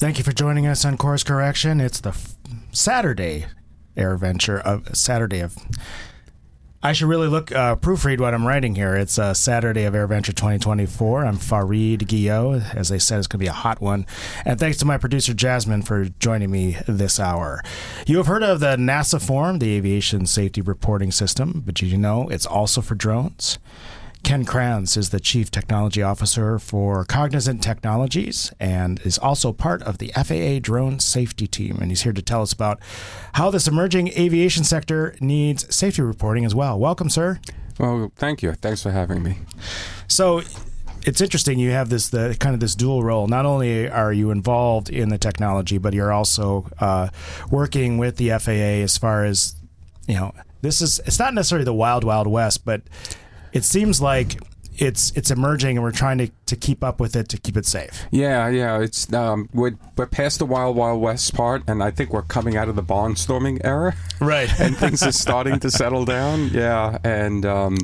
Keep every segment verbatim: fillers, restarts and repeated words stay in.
Thank you for joining us on Course Correction. It's the f- Saturday AirVenture of Saturday of. I should really look uh, proofread what I'm writing here. It's uh, Saturday of AirVenture twenty twenty-four. I'm Fareed Guillot. As they said, it's going to be a hot one. And thanks to my producer Jasmine for joining me this hour. You have heard of the NASA Form, the Aviation Safety Reporting System, but did you know it's also for drones? Ken Kranz is the Chief Technology Officer for Cognizant Technologies and is also part of the F A A Drone Safety Team. And he's here to tell us about how this emerging aviation sector needs safety reporting as well. Welcome, sir. Well, thank you. Thanks for having me. So it's interesting. You have this the kind of this dual role. Not only are you involved in the technology, but you're also uh, working with the F A A as far as, you know, this is, it's not necessarily the wild, wild west, but it seems like it's it's emerging, and we're trying to, to keep up with it to keep it safe. Yeah, yeah. It's um, we're, we're past the wild, wild west part, and I think we're coming out of the barnstorming era. Right. And things are starting to settle down. Yeah, and um,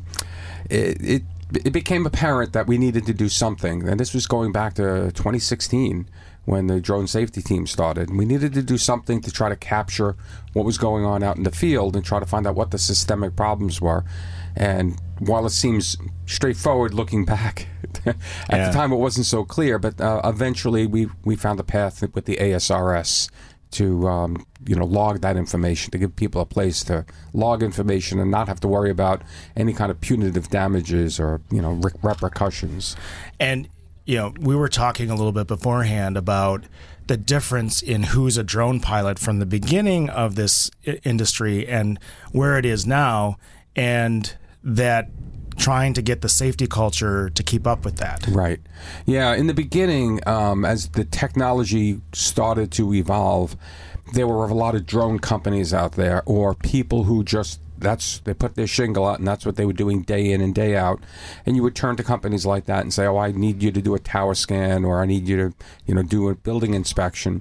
it, it it became apparent that we needed to do something, and this was going back to twenty sixteen when the drone safety team started. We needed to do something to try to capture what was going on out in the field and try to find out what the systemic problems were. And while it seems straightforward looking back, at yeah. the time it wasn't so clear, but uh, eventually we, we found a path with the A S R S to um, you know log that information, to give people a place to log information and not have to worry about any kind of punitive damages or you know re- repercussions. And you know, we were talking a little bit beforehand about the difference in who's a drone pilot from the beginning of this I- industry and where it is now, and that trying to get the safety culture to keep up with that. Right. Yeah. In the beginning, um, as the technology started to evolve, there were a lot of drone companies out there, or people who just that's they put their shingle out, and that's what they were doing day in and day out. And you would turn to companies like that and say, "Oh, I need you to do a tower scan, or I need you to, you know, do a building inspection."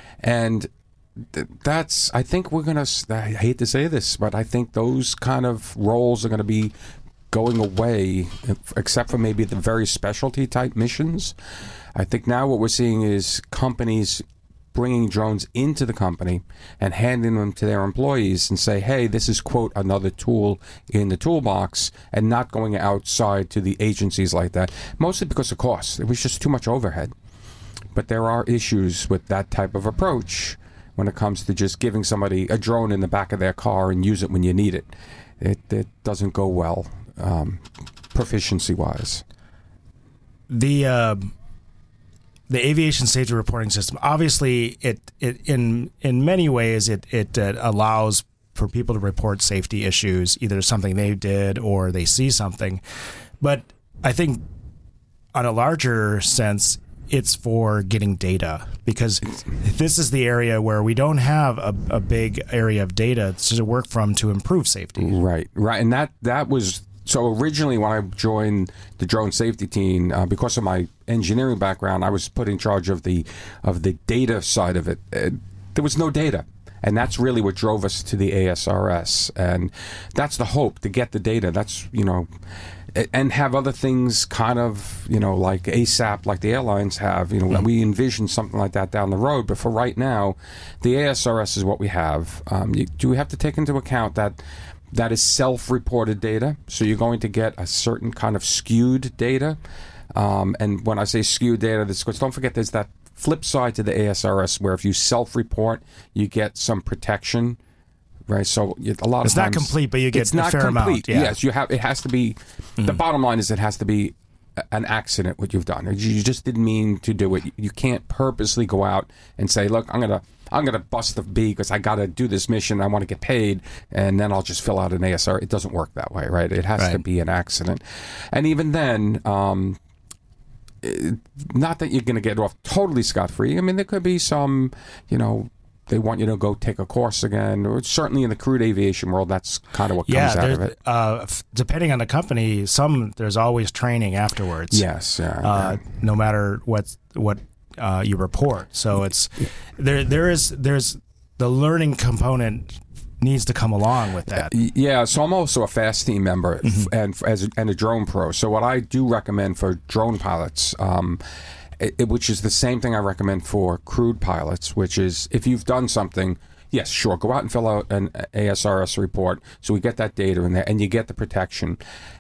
And th- that's I think we're gonna. I hate to say this, but I think those kind of roles are going to be going away, except for maybe the very specialty type missions. I think now what we're seeing is companies bringing drones into the company and handing them to their employees and say, hey, this is, quote, another tool in the toolbox, and not going outside to the agencies like that, mostly because of cost. It was just too much overhead. But there are issues with that type of approach when it comes to just giving somebody a drone in the back of their car and use it when you need it. It, it doesn't go well, um, proficiency-wise. The... Uh The aviation safety reporting system, obviously, it, it in in many ways it it uh, allows for people to report safety issues, either something they did or they see something. But I think, on a larger sense, it's for getting data, because this is the area where we don't have a, a big area of data to work from to improve safety. Right, right, and that that was. So originally when I joined the drone safety team, uh, because of my engineering background, I was put in charge of the of the data side of it. Uh, there was no data. And that's really what drove us to the A S R S. And that's the hope, to get the data. That's, you know, and have other things kind of, you know, like ASAP, like the airlines have. You know, mm-hmm. We envision something like that down the road. But for right now, the A S R S is what we have. Um, you, do we have to take into account that that is self-reported data? So you're going to get a certain kind of skewed data. Um, and when I say skewed data, this because don't forget there's that flip side to the A S R S where if you self-report, you get some protection, right? So a lot it's of times... It's not complete, but you get it's a not fair complete. amount. Yeah. Yes, you have. It has to be... Mm-hmm. The bottom line is it has to be an accident what you've done. You just didn't mean to do it. You can't purposely go out and say, look, I'm going to... I'm going to bust the bee because I got to do this mission. I want to get paid, and then I'll just fill out an A S R. It doesn't work that way, right? It has right. to be an accident. And even then, um, it, not that you're going to get off totally scot-free. I mean, there could be some, you know, they want you to go take a course again, or certainly in the crewed aviation world, that's kind of what yeah, comes out of it. Uh, f- depending on the company, some there's always training afterwards. Yes, yeah. Uh, yeah. No matter what what uh, you report, so it's there. There is there's the learning component needs to come along with that. Yeah, so I'm also a FAST team member Mm-hmm. and as a, and a drone pro. So what I do recommend for drone pilots. Um, it, it, which is the same thing I recommend for crewed pilots, which is if you've done something, yes, sure, go out and fill out an A S R S report so we get that data in there and you get the protection.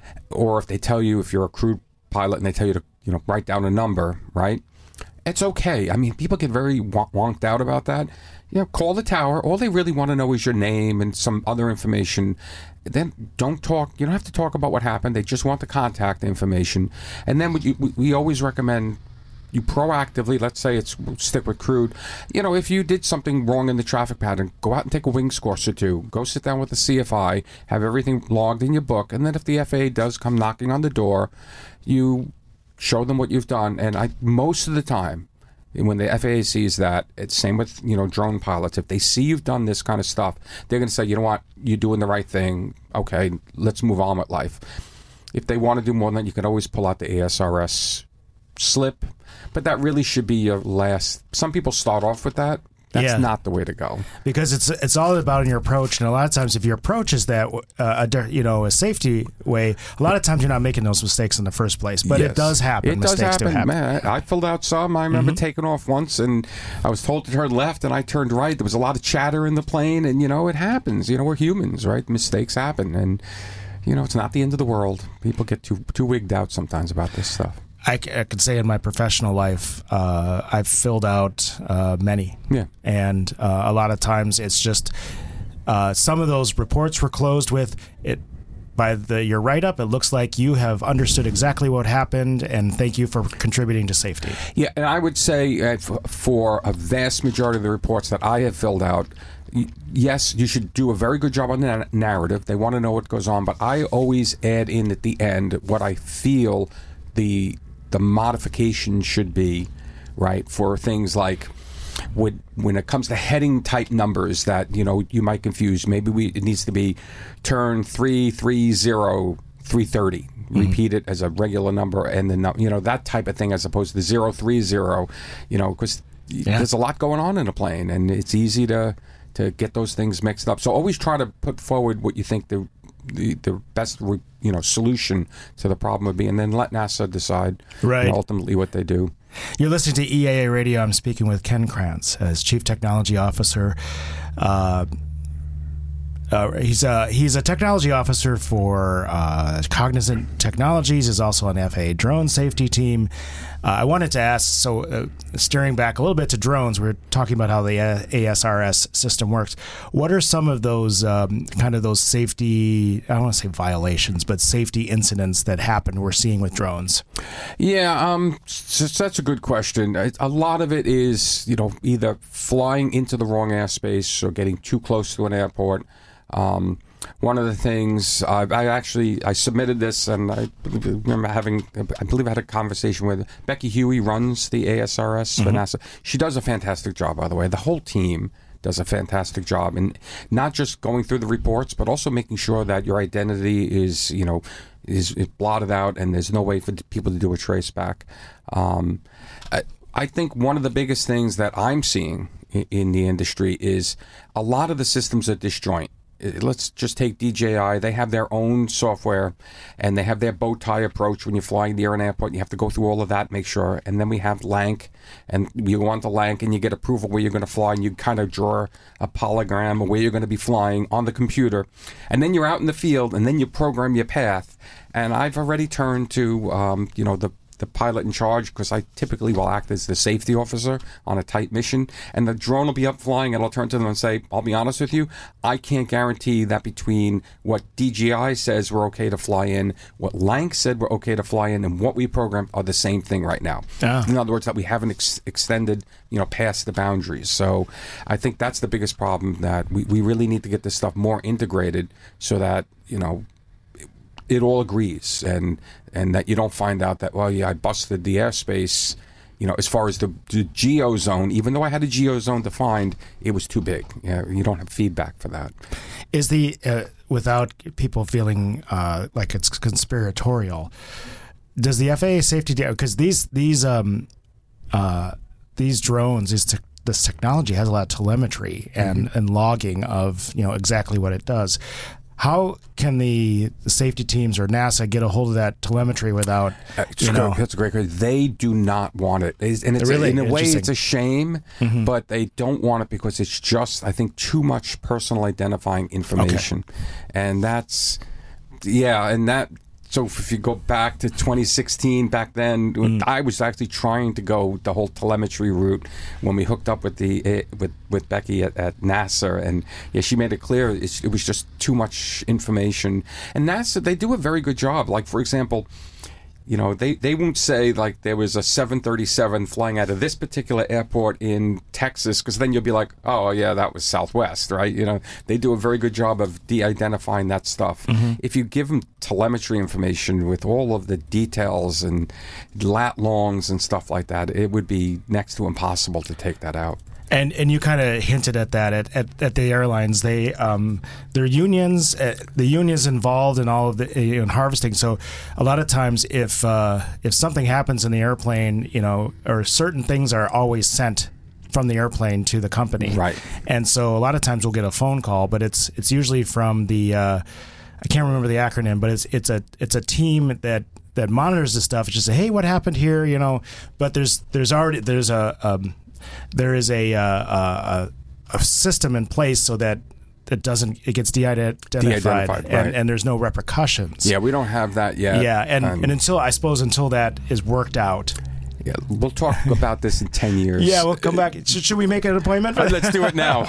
Or if they tell you, if you're a crewed pilot and they tell you to, you know, write down a number, right? It's okay. I mean, people get very wonked out about that. You know, call the tower. All they really want to know is your name and some other information. Then don't talk. You don't have to talk about what happened. They just want the contact information. And then we, we always recommend you proactively, let's say it's, stick with crewed, you know, if you did something wrong in the traffic pattern, go out and take a wings course or two. Go sit down with the C F I, have everything logged in your book, and then if the F A A does come knocking on the door, you show them what you've done. And I most of the time, when the F A A sees that, it's same with, you know, drone pilots. If they see you've done this kind of stuff, they're going to say, you know what, you're doing the right thing. Okay, let's move on with life. If they want to do more than that, you can always pull out the A S R S slip. But that really should be your last. Some people start off with that. That's yeah. not the way to go. Because it's it's all about your approach, and a lot of times, if your approach is that uh, a you know a safety way, a lot of times you're not making those mistakes in the first place. But yes. it does happen. It mistakes does happen. Do happen. Man, I filled out some. I remember Mm-hmm. taking off once, and I was told to turn left, and I turned right. There was a lot of chatter in the plane, and you know it happens. You know we're humans, right? Mistakes happen, and you know it's not the end of the world. People get too too wigged out sometimes about this stuff. I, c- I could say in my professional life, uh, I've filled out uh, many. Yeah. And uh, a lot of times it's just uh, some of those reports were closed with it. By the your write-up, it looks like you have understood exactly what happened, and thank you for contributing to safety. Yeah, and I would say uh, f- for a vast majority of the reports that I have filled out, y- yes, you should do a very good job on the na- narrative. They want to know what goes on, but I always add in at the end what I feel the the modification should be, right, for things like would, when it comes to heading type numbers that, you know, you might confuse. Maybe we it needs to be turn three three zero three thirty. Mm-hmm. Repeat it as a regular number, and then, you know, that type of thing, as opposed to zero three zero, you know, because yeah. there's a lot going on in a plane, and it's easy to, to get those things mixed up. So always try to put forward what you think the the, the best you know solution to the problem would be, and then let NASA decide right. you know, ultimately what they do. You're listening to E A A Radio. I'm speaking with Ken Krantz as Chief Technology Officer. Uh, uh, he's a he's a technology officer for uh, Cognizant Technologies. Is also on the F A A drone safety team. Uh, I wanted to ask, so uh, steering back a little bit to drones, we we're talking about how the A S R S system works. What are some of those um, kind of those safety, I don't want to say violations, but safety incidents that happen we're seeing with drones? Yeah, um, so that's a good question. A lot of it is, you know, either flying into the wrong airspace or getting too close to an airport. Um, one of the things uh, I actually I submitted this, and I remember having I believe I had a conversation with Becky Huey, runs the A S R S mm-hmm. for NASA. She does a fantastic job, by the way. The whole team does a fantastic job, and not just going through the reports, but also making sure that your identity is you know is, is blotted out, and there's no way for people to do a trace back. Um, I, I think one of the biggest things that I'm seeing in, in the industry is a lot of the systems are disjoint. Let's just take D J I. They have their own software, and they have their bow tie approach when you're flying near an airport. You have to go through all of that, make sure. And then we have LANC, and you go on to LANC, and you get approval where you're going to fly, and you kind of draw a polygram of where you're going to be flying on the computer. And then you're out in the field, and then you program your path. And I've already turned to, um, you know, the the pilot in charge, because I typically will act as the safety officer on a tight mission, and the drone will be up flying, and I'll turn to them and say, I'll be honest with you, I can't guarantee that between what D J I says we're okay to fly in, what LANC said we're okay to fly in, and what we programmed are the same thing right now. Ah. In other words, that we haven't ex- extended, you know, past the boundaries. So I think that's the biggest problem, that we, we really need to get this stuff more integrated so that, you know, it all agrees, and and that you don't find out that, well, yeah, I busted the airspace, you know, as far as the, the geo zone, even though I had a geo zone defined, it was too big. Yeah, you don't have feedback for that. Is the, uh, without people feeling uh, like it's conspiratorial, does the F A A safety, because these, these, um, uh, these drones, these te- this technology has a lot of telemetry and, mm-hmm. and logging of, you know, exactly what it does. how can the safety teams or NASA get a hold of that telemetry without, uh, you know? That's a great question. They do not want it. It's, and it's, really in a way, interesting. it's a shame, mm-hmm. but they don't want it because it's just, I think, too much personal identifying information. Okay. And that's, yeah, and that... So if you go back to twenty sixteen, back then, mm. I was actually trying to go the whole telemetry route when we hooked up with the uh, with with Becky at, at NASA, and yeah, she made it clear it's, it was just too much information. And NASA, they do a very good job. Like, for example, you know, they, they won't say, like, there was a seven thirty-seven flying out of this particular airport in Texas, because then you'll be like, oh, yeah, that was Southwest, right? You know, they do a very good job of de-identifying that stuff. Mm-hmm. If you give them telemetry information with all of the details and lat longs and stuff like that, it would be next to impossible to take that out. And and you kind of hinted at that at, at, at the airlines. They um, their unions, uh, the unions involved in all of the uh, in harvesting. So a lot of times, if uh, if something happens in the airplane, you know, or certain things are always sent from the airplane to the company, right? And so a lot of times we'll get a phone call, but it's it's usually from the uh, I can't remember the acronym, but it's it's a it's a team that. that monitors this stuff. It's just say, hey, what happened here? You know, but there's there's already there's a um, there is a, uh, a a system in place so that it doesn't it gets de-identified, de-identified and, right. and there's no repercussions. Yeah, we don't have that yet. Yeah, and, um, and until I suppose until that is worked out. Yeah, we'll talk about this in ten years. Yeah, we'll come back. Should, should we make an appointment? For Let's do it now.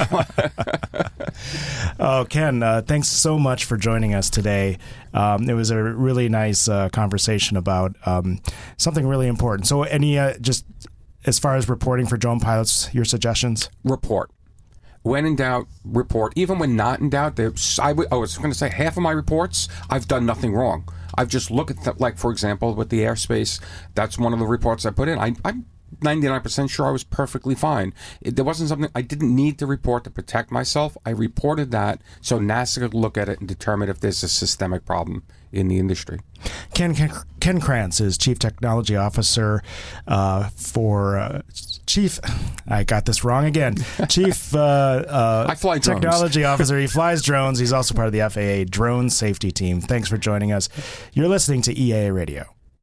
Oh, Ken, uh, thanks so much for joining us today. Um, it was a really nice uh, conversation about um, something really important. So, any uh, just as far as reporting for drone pilots, your suggestions? Report. When in doubt, report. Even when not in doubt, I, w- I was going to say half of my reports, I've done nothing wrong. I've just looked at, the, like, for example, with the airspace, that's one of the reports I put in. I, I'm ninety-nine percent sure I was perfectly fine. It, there wasn't something, I didn't need to report to protect myself. I reported that so NASA could look at it and determine if there's a systemic problem in the industry. Ken Ken, Ken Krantz is Chief Technology Officer uh, for uh, Chief. I got this wrong again. Chief uh, uh, I fly drones. Technology Officer. He flies drones. He's also part of the F A A Drone Safety Team. Thanks for joining us. You're listening to E A A Radio.